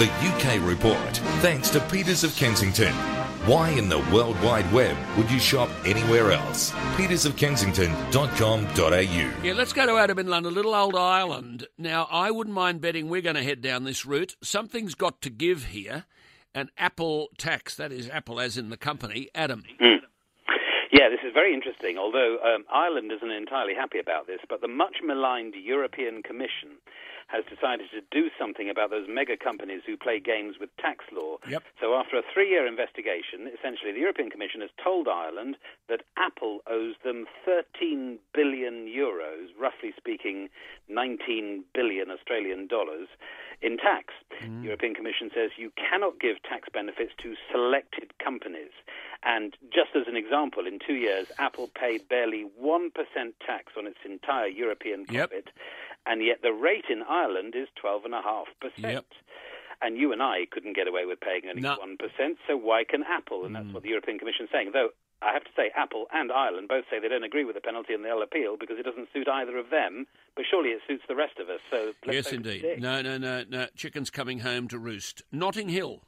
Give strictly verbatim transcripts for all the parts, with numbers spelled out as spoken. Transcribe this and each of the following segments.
The U K Report, thanks to Peters of Kensington. Why in the World Wide Web would you shop anywhere else? peters of kensington dot com dot a u. Yeah, let's go to Adam in London, little old Ireland. Now, I wouldn't mind betting we're going to head down this route. Something's got to give here. An Apple tax, that is Apple as in the company. Adam. Mm. Yeah, this is very interesting, although um, Ireland isn't entirely happy about this, but the much maligned European Commission has decided to do something about those mega companies who play games with tax law. Yep. So after a three-year investigation, essentially the European Commission has told Ireland that Apple owes them thirteen billion euros, roughly speaking nineteen billion Australian dollars, in tax. Mm. The European Commission says you cannot give tax benefits to selected companies. And just as an example, in two years, Apple paid barely one percent tax on its entire European profit. Yep. And yet the rate in Ireland is twelve point five percent. Yep. And you and I couldn't get away with paying only no. one percent, so why can Apple? And that's mm. what the European Commission is saying. Though, I have to say, Apple and Ireland both say they don't agree with the penalty and they'll appeal because it doesn't suit either of them, but surely it suits the rest of us. So let's yes, indeed. No, no, no, no. Chicken's coming home to roost. Notting Hill.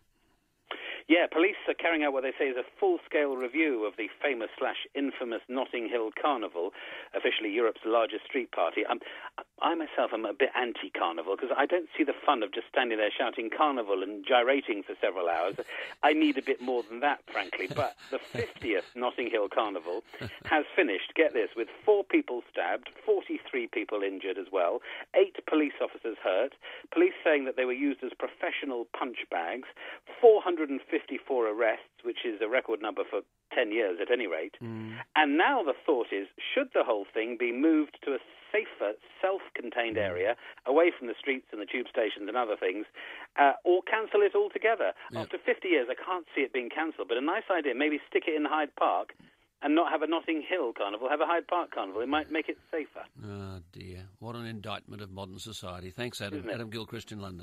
Yeah, police are carrying out what they say is a full-scale review of the famous slash infamous Notting Hill Carnival, officially Europe's largest street party. Um, I myself am a bit anti-carnival because I don't see the fun of just standing there shouting carnival and gyrating for several hours. I need a bit more than that, frankly. But the fiftieth Notting Hill Carnival has finished, get this, with four people stabbed, forty-three people injured as well, eight police officers hurt, police saying that they were used as professional punch bags, four hundred fifty-four arrests, which is a record number for ten years at any rate. Mm. And now the thought is, should the whole thing be moved to a safer, self-contained area, away from the streets and the tube stations and other things, uh, or cancel it altogether? Yep. After fifty years, I can't see it being cancelled, but a nice idea, maybe stick it in Hyde Park and not have a Notting Hill Carnival, have a Hyde Park Carnival. It might make it safer. Oh, dear. What an indictment of modern society. Thanks, Adam. Adam Gilchrist in London.